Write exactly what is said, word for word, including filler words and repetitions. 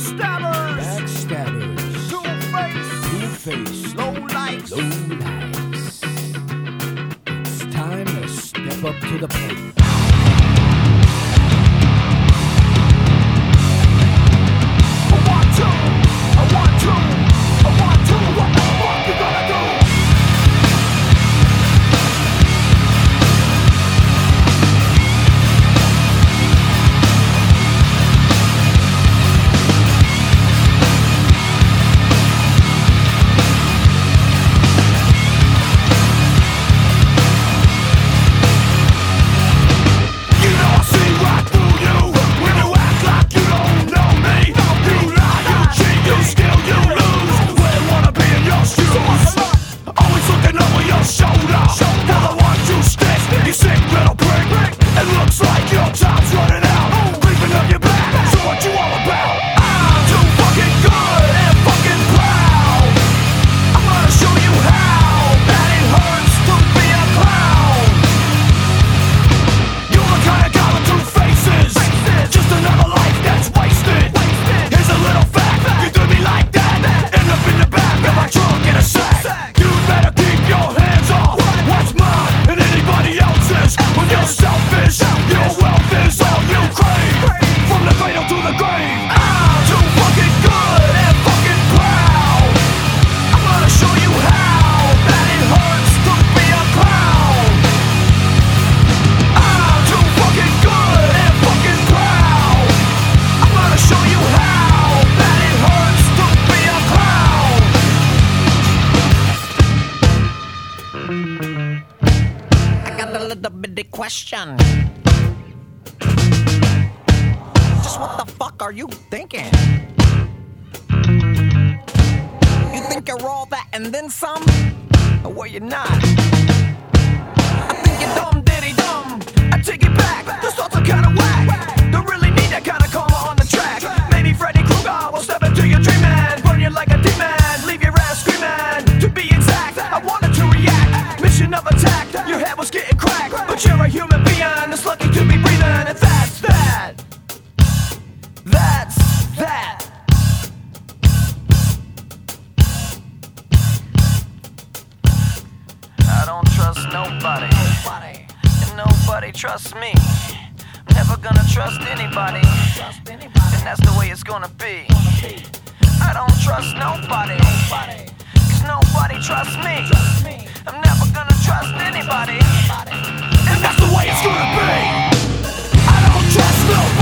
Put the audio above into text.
Backstabbers, Backstabbers, two-face, two-face, low-lights, low-lights. It's time to step up to the plate. I want to, I want to, I want to. What the fuck you gonna do? Question. Just what the fuck are you thinking? You think you're all that and then some? Or were you not? I think you're dumb, diddy dumb. I take it back, the thoughts are kinda whack. Don't really need that kind of karma on the track. Maybe Freddy Krueger will step into your dream and burn you like a demon, leave your ass screaming. To be exact, I wanted to react. Mission of attack, your head was getting cracked. But you're a human being that's lucky to be breathing, and that's that. That's that. I don't trust nobody, nobody. And nobody trusts me. I'm never gonna trust anybody, trust anybody. And that's the way it's gonna be. I don't trust nobody, nobody. Cause nobody trusts me. Trust me. I'm never gonna trust anybody. And that's the way it's gonna be. I don't trust nobody.